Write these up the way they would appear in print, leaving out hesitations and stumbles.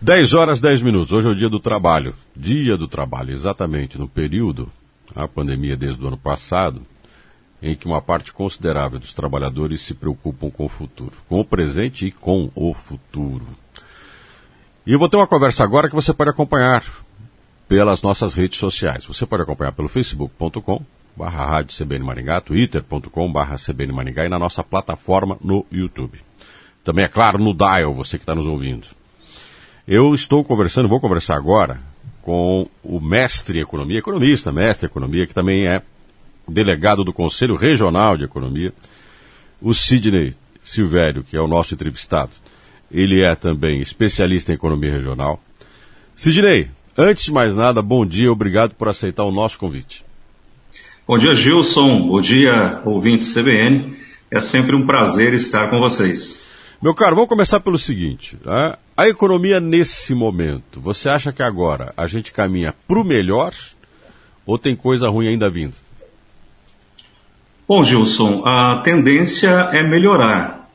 10 horas, 10 minutos. Hoje é o dia do trabalho. Dia do trabalho, exatamente no período, a pandemia desde o ano passado, em que uma parte considerável dos trabalhadores se preocupam com o futuro, com o presente e com o futuro. E eu vou ter uma conversa agora que você pode acompanhar pelas nossas redes sociais. Você pode acompanhar pelo facebook.com/Rádio CBN Maringá, twitter.com/CBN Maringá e na nossa plataforma no YouTube. Também, é claro, no Dial, você que está nos ouvindo. Eu estou conversando, vou conversar agora com o mestre em economia, economista, mestre em economia, que também é delegado do Conselho Regional de Economia, o Sidney Silvério, que é o nosso entrevistado. Ele é também especialista em economia regional. Sidney, antes de mais nada, bom dia, obrigado por aceitar o nosso convite. Bom dia, Gilson, bom dia, ouvintes CBN, é sempre um prazer estar com vocês. Meu caro, vamos começar pelo seguinte, né? A economia nesse momento, você acha que agora a gente caminha para o melhor ou tem coisa ruim ainda vindo? Bom, Gilson, a tendência é melhorar.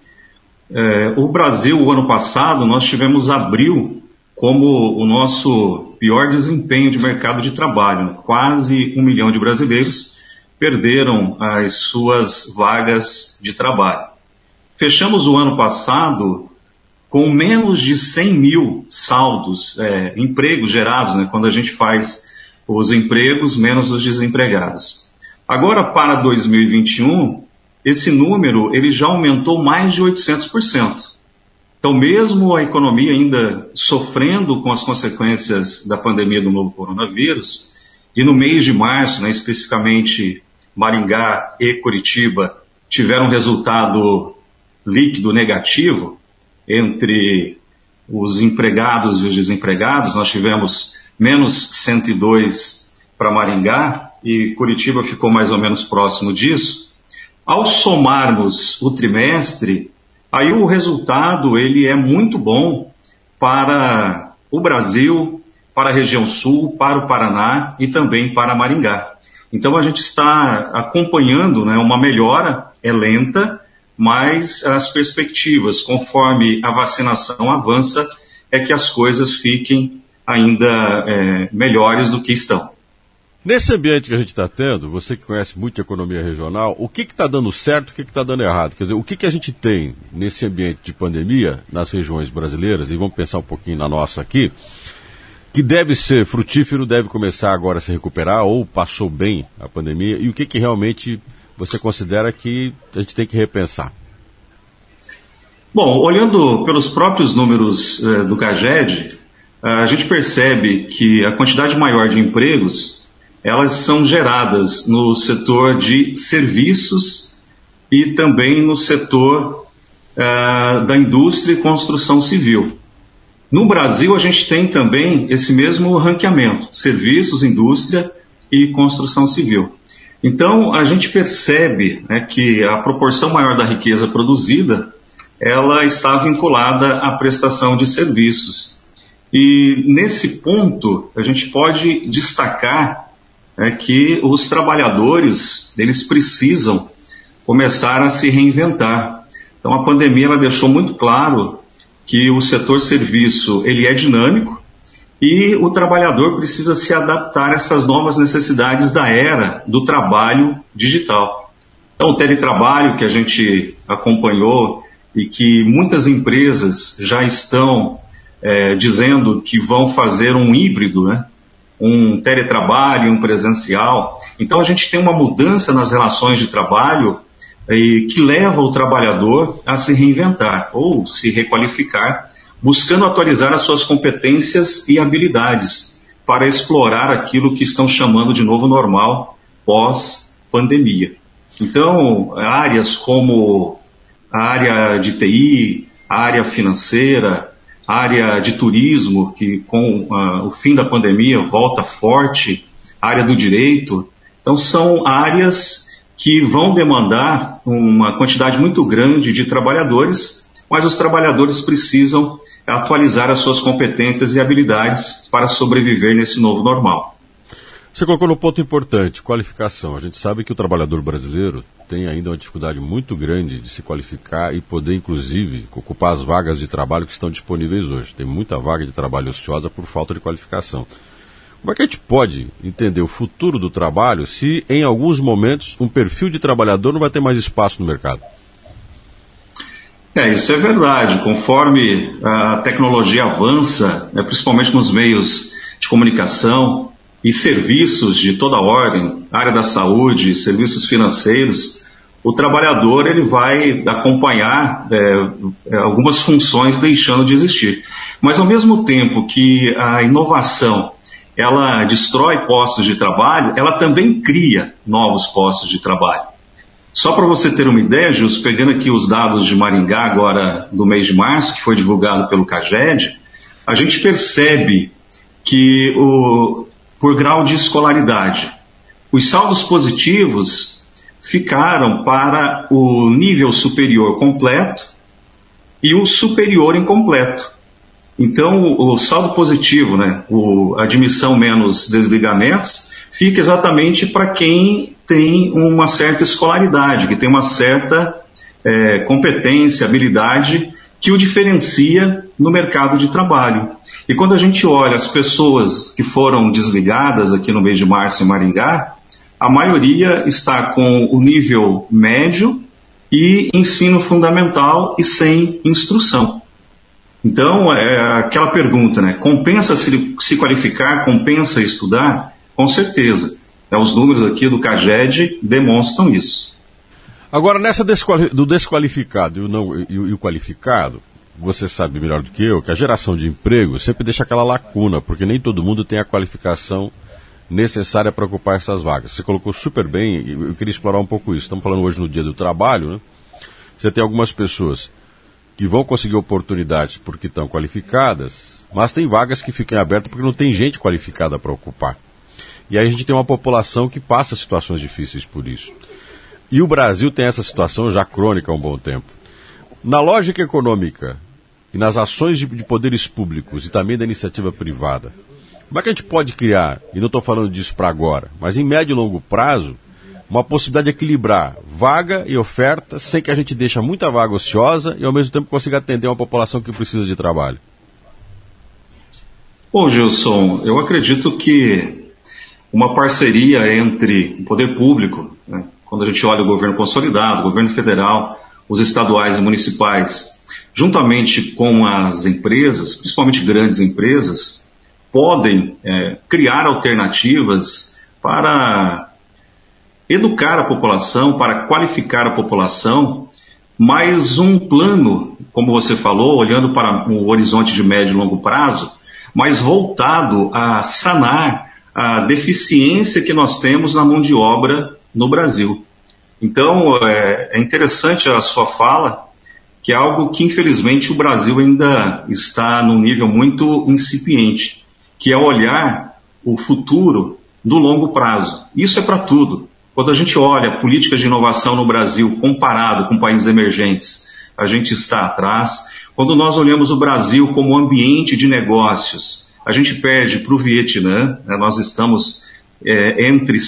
O Brasil, o ano passado, nós tivemos abril como o nosso pior desempenho de mercado de trabalho. Quase 1 milhão de brasileiros perderam as suas vagas de trabalho. Fechamos o ano passado com menos de 100 mil saldos, empregos gerados, né, quando a gente faz os empregos menos os desempregados. Agora, para 2021, esse número ele já aumentou mais de 800%. Então, mesmo a economia ainda sofrendo com as consequências da pandemia do novo coronavírus, e no mês de março, né, especificamente Maringá e Curitiba, tiveram um resultado líquido negativo entre os empregados e os desempregados. Nós tivemos menos 102 para Maringá e Curitiba ficou mais ou menos próximo disso. Ao somarmos o trimestre, aí o resultado ele é muito bom para o Brasil, para a região sul, para o Paraná e também para Maringá. Então a gente está acompanhando, né, uma melhora, é lenta, mas as perspectivas, conforme a vacinação avança, é que as coisas fiquem ainda melhores do que estão. Nesse ambiente que a gente está tendo, você que conhece muito de economia regional, o que está dando certo, o que está dando errado? Quer dizer, o que a gente tem nesse ambiente de pandemia nas regiões brasileiras, e vamos pensar um pouquinho na nossa aqui, que deve ser frutífero, deve começar agora a se recuperar, ou passou bem a pandemia, e o que realmente você considera que a gente tem que repensar? Bom, olhando pelos próprios números do CAGED, a gente percebe que a quantidade maior de empregos, elas são geradas no setor de serviços e também no setor da indústria e construção civil. No Brasil, a gente tem também esse mesmo ranqueamento, serviços, indústria e construção civil. Então, a gente percebe, né, que a proporção maior da riqueza produzida, ela está vinculada à prestação de serviços. E, nesse ponto, a gente pode destacar que os trabalhadores, eles precisam começar a se reinventar. Então, a pandemia ela deixou muito claro que o setor serviço, ele é dinâmico, e o trabalhador precisa se adaptar a essas novas necessidades da era do trabalho digital. Então, o teletrabalho que a gente acompanhou e que muitas empresas já estão dizendo que vão fazer um híbrido, né? Um teletrabalho, um presencial. Então, a gente tem uma mudança nas relações de trabalho que leva o trabalhador a se reinventar ou se requalificar, buscando atualizar as suas competências e habilidades para explorar aquilo que estão chamando de novo normal pós-pandemia. Então, áreas como a área de TI, a área financeira, a área de turismo, que com o fim da pandemia volta forte, a área do direito. Então, são áreas que vão demandar uma quantidade muito grande de trabalhadores, mas os trabalhadores precisam atualizar as suas competências e habilidades para sobreviver nesse novo normal. Você colocou no ponto importante, qualificação. A gente sabe que o trabalhador brasileiro tem ainda uma dificuldade muito grande de se qualificar e poder, inclusive, ocupar as vagas de trabalho que estão disponíveis hoje. Tem muita vaga de trabalho ociosa por falta de qualificação. Como é que a gente pode entender o futuro do trabalho se, em alguns momentos, um perfil de trabalhador não vai ter mais espaço no mercado? Isso é verdade. Conforme a tecnologia avança, principalmente nos meios de comunicação e serviços de toda ordem, área da saúde, serviços financeiros, o trabalhador ele vai acompanhar algumas funções deixando de existir. Mas ao mesmo tempo que a inovação ela destrói postos de trabalho, ela também cria novos postos de trabalho. Só para você ter uma ideia, Gilson, pegando aqui os dados de Maringá agora do mês de março, que foi divulgado pelo CAGED, a gente percebe que por grau de escolaridade, os saldos positivos ficaram para o nível superior completo e o superior incompleto. Então, o saldo positivo, a admissão menos desligamentos, fica exatamente para quem tem uma certa escolaridade, que tem uma certa competência, habilidade que o diferencia no mercado de trabalho. E quando a gente olha as pessoas que foram desligadas aqui no mês de março em Maringá, a maioria está com o nível médio e ensino fundamental e sem instrução. Então, é aquela pergunta, compensa se qualificar, compensa estudar? Com certeza. Os números aqui do CAGED demonstram isso. Agora, nessa do desqualificado e o qualificado, você sabe melhor do que eu que a geração de emprego sempre deixa aquela lacuna, porque nem todo mundo tem a qualificação necessária para ocupar essas vagas. Você colocou super bem, eu queria explorar um pouco isso. Estamos falando hoje no Dia do Trabalho, Você tem algumas pessoas que vão conseguir oportunidades porque estão qualificadas, mas tem vagas que ficam abertas porque não tem gente qualificada para ocupar. E aí a gente tem uma população que passa situações difíceis por isso. E o Brasil tem essa situação já crônica há um bom tempo. Na lógica econômica e nas ações de poderes públicos e também da iniciativa privada, como é que a gente pode criar, e não estou falando disso para agora, mas em médio e longo prazo, uma possibilidade de equilibrar vaga e oferta sem que a gente deixe muita vaga ociosa e ao mesmo tempo consiga atender uma população que precisa de trabalho? Bom, Gilson, eu acredito que uma parceria entre o poder público, quando a gente olha o governo consolidado, o governo federal, os estaduais e municipais, juntamente com as empresas, principalmente grandes empresas, podem criar alternativas para educar a população, para qualificar a população, mas um plano, como você falou, olhando para o horizonte de médio e longo prazo, mas voltado a sanar a deficiência que nós temos na mão de obra no Brasil. Então, é interessante a sua fala, que é algo que, infelizmente, o Brasil ainda está num nível muito incipiente, que é olhar o futuro do longo prazo. Isso é para tudo. Quando a gente olha políticas de inovação no Brasil comparado com países emergentes, a gente está atrás. Quando nós olhamos o Brasil como ambiente de negócios, a gente perde para o Vietnã. Nós estamos entre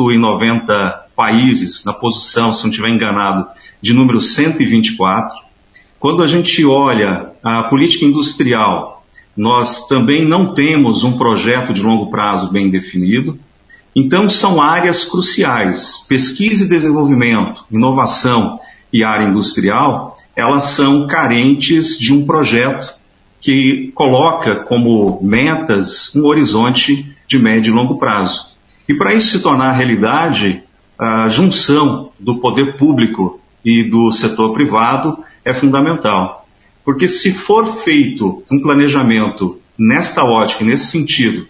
190 países, na posição, se não estiver enganado, de número 124. Quando a gente olha a política industrial, nós também não temos um projeto de longo prazo bem definido. Então, são áreas cruciais. Pesquisa e desenvolvimento, inovação e área industrial, elas são carentes de um projeto que coloca como metas um horizonte de médio e longo prazo. E para isso se tornar realidade, a junção do poder público e do setor privado é fundamental. Porque se for feito um planejamento nesta ótica, nesse sentido,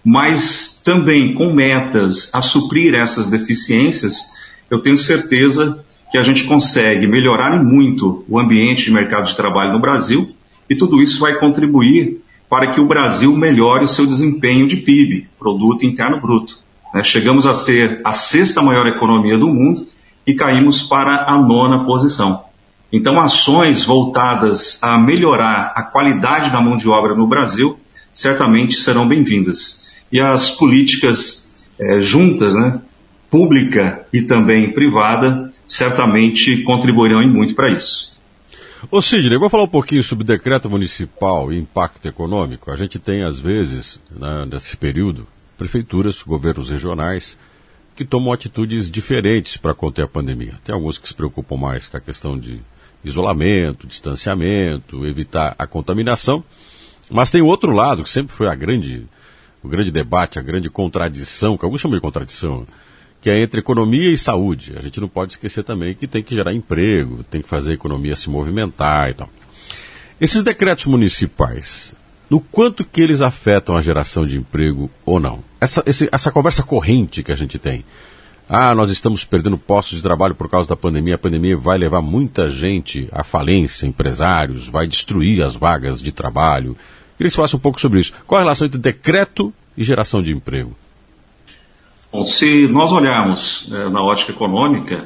mas também com metas a suprir essas deficiências, eu tenho certeza que a gente consegue melhorar muito o ambiente de mercado de trabalho no Brasil, e tudo isso vai contribuir para que o Brasil melhore o seu desempenho de PIB, Produto Interno Bruto. Chegamos a ser a 6ª maior economia do mundo e caímos para a 9ª posição. Então, ações voltadas a melhorar a qualidade da mão de obra no Brasil certamente serão bem-vindas. E as políticas juntas, né, pública e também privada, certamente contribuirão em muito para isso. Ô Sidney, vou falar um pouquinho sobre decreto municipal e impacto econômico. A gente tem, às vezes, nesse período, prefeituras, governos regionais, que tomam atitudes diferentes para conter a pandemia. Tem alguns que se preocupam mais com a questão de isolamento, distanciamento, evitar a contaminação, mas tem o outro lado, que sempre foi o grande debate, a grande contradição, que alguns chamam de contradição, que é entre economia e saúde. A gente não pode esquecer também que tem que gerar emprego, tem que fazer a economia se movimentar e tal. Esses decretos municipais, no quanto que eles afetam a geração de emprego ou não? Essa conversa corrente que a gente tem. Nós estamos perdendo postos de trabalho por causa da pandemia, a pandemia vai levar muita gente à falência, empresários, vai destruir as vagas de trabalho. Queria que você falasse um pouco sobre isso. Qual a relação entre decreto e geração de emprego? Bom, se nós olharmos na ótica econômica,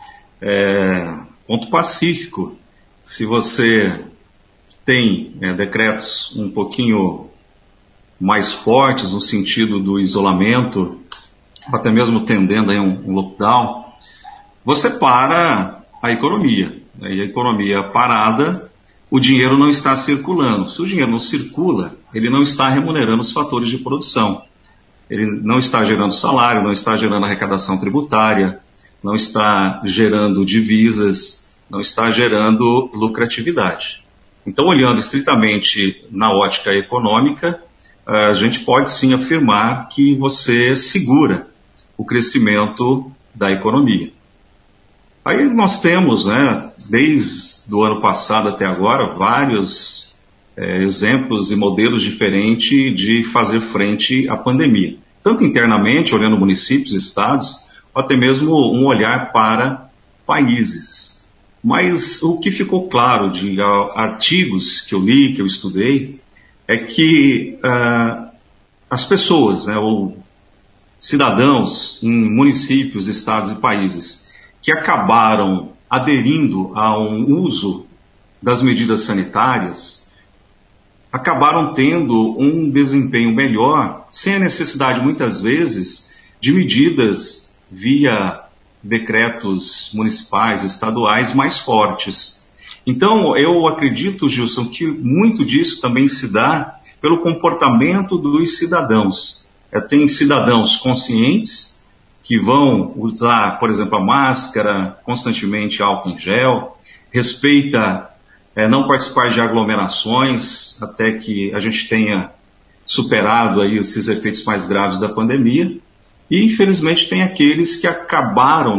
ponto pacífico. Se você tem decretos um pouquinho mais fortes no sentido do isolamento, até mesmo tendendo a um lockdown, você para a economia. E a economia parada, o dinheiro não está circulando. Se o dinheiro não circula, ele não está remunerando os fatores de produção. Ele não está gerando salário, não está gerando arrecadação tributária, não está gerando divisas, não está gerando lucratividade. Então, olhando estritamente na ótica econômica, a gente pode sim afirmar que você segura o crescimento da economia. Aí nós temos, desde o ano passado até agora, vários exemplos e modelos diferentes de fazer frente à pandemia. Tanto internamente, olhando municípios, estados, ou até mesmo um olhar para países. Mas o que ficou claro de artigos que eu li, que eu estudei, é que as pessoas, ou cidadãos em municípios, estados e países que acabaram aderindo a um uso das medidas sanitárias, acabaram tendo um desempenho melhor, sem a necessidade, muitas vezes, de medidas via decretos municipais, estaduais mais fortes. Então, eu acredito, Gilson, que muito disso também se dá pelo comportamento dos cidadãos. Tem cidadãos conscientes que vão usar, por exemplo, a máscara, constantemente álcool em gel, respeita não participar de aglomerações até que a gente tenha superado aí esses efeitos mais graves da pandemia. E, infelizmente, tem aqueles que acabaram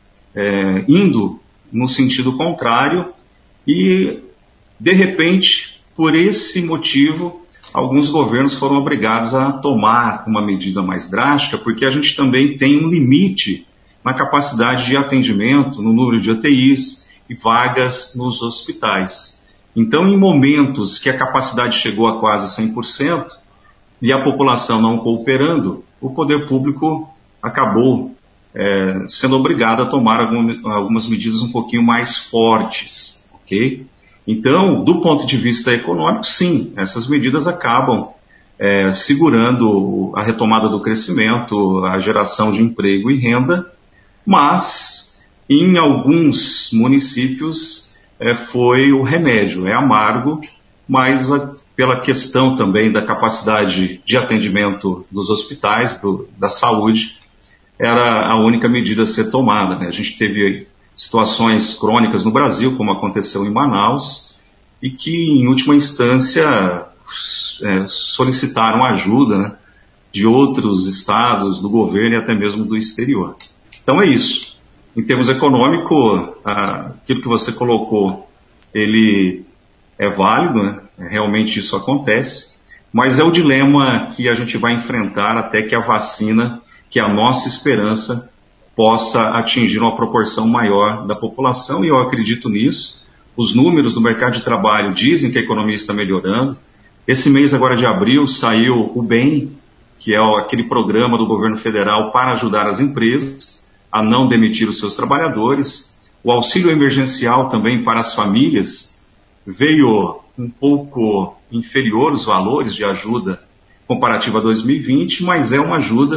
indo no sentido contrário e, de repente, por esse motivo, alguns governos foram obrigados a tomar uma medida mais drástica, porque a gente também tem um limite na capacidade de atendimento, no número de UTIs e vagas nos hospitais. Então, em momentos que a capacidade chegou a quase 100% e a população não cooperando, o poder público acabou sendo obrigado a tomar algumas medidas um pouquinho mais fortes, ok? Então, do ponto de vista econômico, sim, essas medidas acabam segurando a retomada do crescimento, a geração de emprego e renda, mas em alguns municípios foi o remédio, é amargo, mas pela questão também da capacidade de atendimento dos hospitais, da saúde, era a única medida a ser tomada. A gente teve situações crônicas no Brasil, como aconteceu em Manaus, e que, em última instância, solicitaram ajuda de outros estados, do governo e até mesmo do exterior. Então é isso. Em termos econômicos, aquilo que você colocou, ele é válido, realmente isso acontece, mas é o dilema que a gente vai enfrentar até que a vacina, que é a nossa esperança, possa atingir uma proporção maior da população, e eu acredito nisso. Os números do mercado de trabalho dizem que a economia está melhorando. Esse mês agora de abril saiu o BEM, que é aquele programa do governo federal para ajudar as empresas a não demitir os seus trabalhadores. O auxílio emergencial também para as famílias veio um pouco inferior os valores de ajuda comparativa a 2020, mas é uma ajuda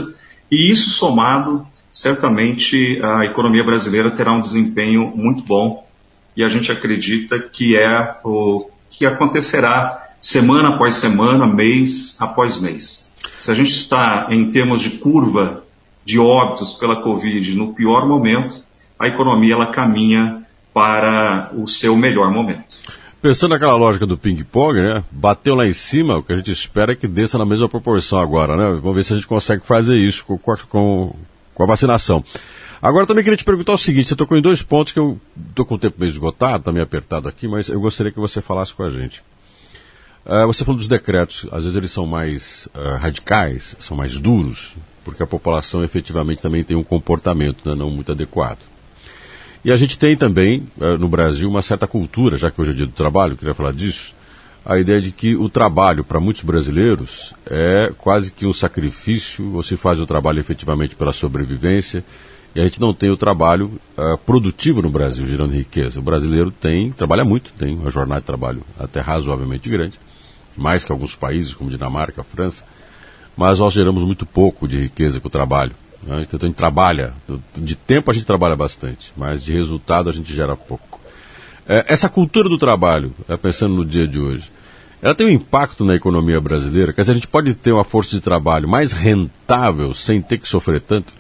E isso somado, certamente a economia brasileira terá um desempenho muito bom e a gente acredita que é o que acontecerá semana após semana, mês após mês. Se a gente está em termos de curva de óbitos pela Covid no pior momento, a economia ela caminha para o seu melhor momento. Pensando naquela lógica do ping-pong, né? Bateu lá em cima, o que a gente espera é que desça na mesma proporção agora, né? Vamos ver se a gente consegue fazer isso com a vacinação. Agora também queria te perguntar o seguinte, você tocou em 2 pontos que eu estou com o tempo meio esgotado, está meio apertado aqui, mas eu gostaria que você falasse com a gente. Você falou dos decretos, às vezes eles são mais radicais, são mais duros, porque a população efetivamente também tem um comportamento, né, não muito adequado. E a gente tem também, no Brasil, uma certa cultura, já que hoje é dia do trabalho, eu queria falar disso, a ideia de que o trabalho, para muitos brasileiros, é quase que um sacrifício, ou se faz o trabalho efetivamente pela sobrevivência, e a gente não tem o trabalho produtivo no Brasil, gerando riqueza. O brasileiro trabalha muito, tem uma jornada de trabalho até razoavelmente grande, mais que alguns países, como Dinamarca, França, mas nós geramos muito pouco de riqueza com o trabalho. Então a gente trabalha, de tempo a gente trabalha bastante, mas de resultado a gente gera pouco. Essa cultura do trabalho, pensando no dia de hoje, ela tem um impacto na economia brasileira? Quer dizer, a gente pode ter uma força de trabalho mais rentável sem ter que sofrer tanto?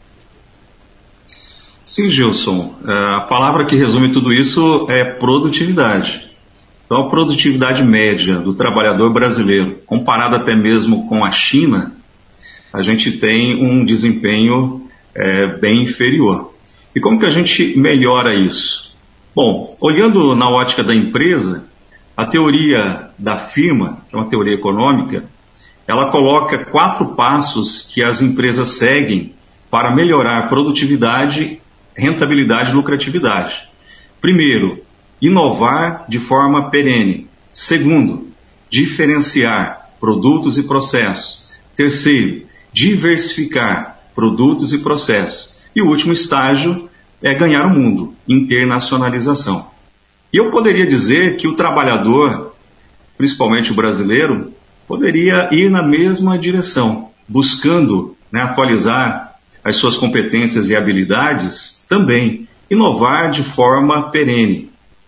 Sim, Gilson. A palavra que resume tudo isso é produtividade. Então a produtividade média do trabalhador brasileiro, comparada até mesmo com a China, a gente tem um desempenho bem inferior. E como que a gente melhora isso? Bom, olhando na ótica da empresa, a teoria da firma, que é uma teoria econômica, ela coloca 4 passos que as empresas seguem para melhorar produtividade, rentabilidade e lucratividade. Primeiro, inovar de forma perene. Segundo, diferenciar produtos e processos. Terceiro, diversificar produtos e processos. E o último estágio é ganhar o mundo, internacionalização. E eu poderia dizer que o trabalhador, principalmente o brasileiro, poderia ir na mesma direção, buscando atualizar as suas competências e habilidades, também inovar de forma perene,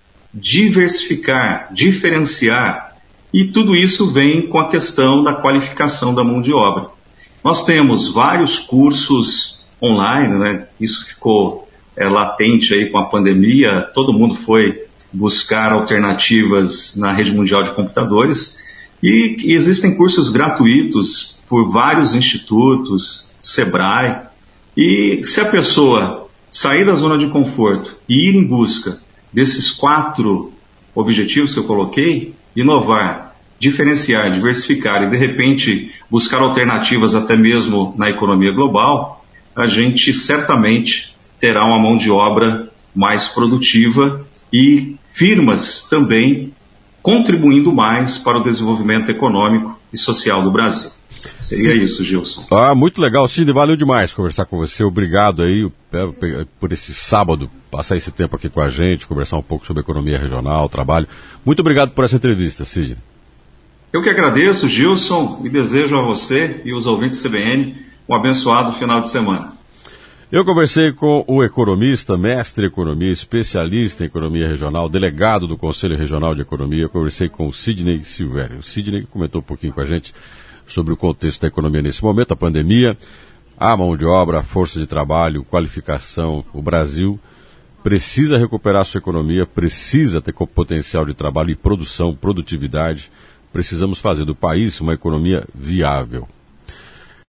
diversificar, diferenciar, e tudo isso vem com a questão da qualificação da mão de obra. Nós temos vários cursos online, né? Isso ficou latente aí com a pandemia, todo mundo foi buscar alternativas na rede mundial de computadores e existem cursos gratuitos por vários institutos, Sebrae, e se a pessoa sair da zona de conforto e ir em busca desses 4 objetivos que eu coloquei, inovar, diferenciar, diversificar e, de repente, buscar alternativas até mesmo na economia global, a gente certamente terá uma mão de obra mais produtiva e firmas também contribuindo mais para o desenvolvimento econômico e social do Brasil. Seria isso, Gilson. Muito legal, Sidney, valeu demais conversar com você, obrigado aí por esse sábado, passar esse tempo aqui com a gente, conversar um pouco sobre economia regional, trabalho. Muito obrigado por essa entrevista, Sidney. Eu que agradeço, Gilson, e desejo a você e os ouvintes CBN um abençoado final de semana. Eu conversei com o economista, mestre em economia, especialista em economia regional, delegado do Conselho Regional de Economia. Eu conversei com o Sidney Silvério. O Sidney comentou um pouquinho com a gente sobre o contexto da economia nesse momento, a pandemia, a mão de obra, a força de trabalho, qualificação. O Brasil precisa recuperar sua economia, precisa ter potencial de trabalho e produção, produtividade. Precisamos fazer do país uma economia viável.